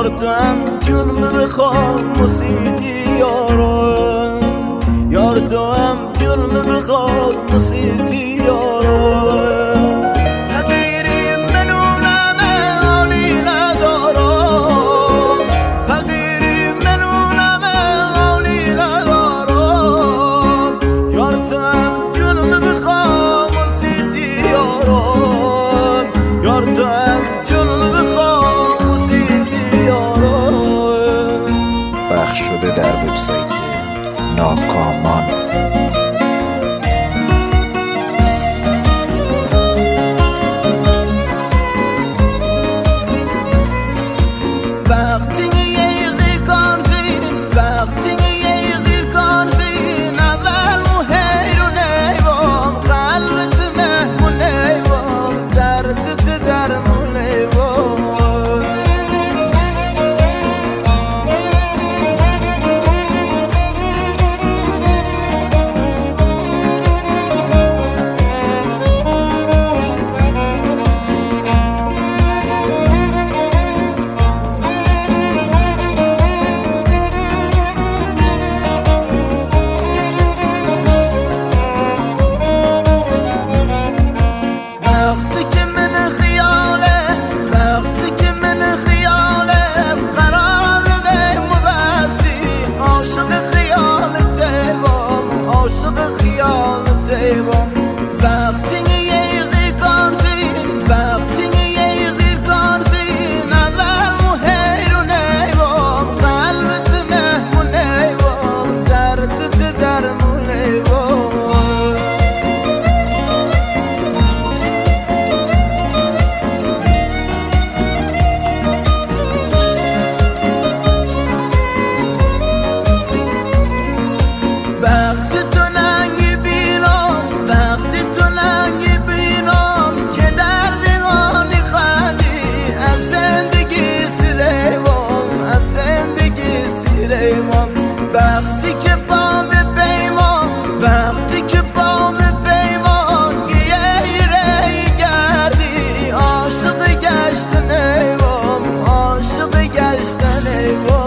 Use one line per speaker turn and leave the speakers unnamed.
یار تو هم جون بخواه موسیقی یارم، یار تو هم جون بخواه موسیقی یارم. فقیری منونم حالی ندارم، فقیری منونم حالی ندارم، یار تو هم جون بخواه موسیقی یارم، یار تو هم جون بخواه موسیقی یارم.
پخش شده در وبسایت ناکامان.
وقتی یه کارزین، وقتی یه کارزین، اول مهیرون ایوان، قلبت مهمون ایوان، دردت درمون ایوان. وقتی یه غیر کارزین، وقتی یه غیر کارزین، اول مهیرون ایوان، قلبت مهمون ایوان، دردت درمون ایوان. وقتی تو ننگی بینم، وقتی تو ننگی بینم که در دیوانی خندی، از زندگی سیریوان، از زندگی سیریوان. وقتی که بام پیمان، وقتی که بام پیمان، یه ری گردی، عاشق گشتن ایوان، عاشق گشتن ایوان.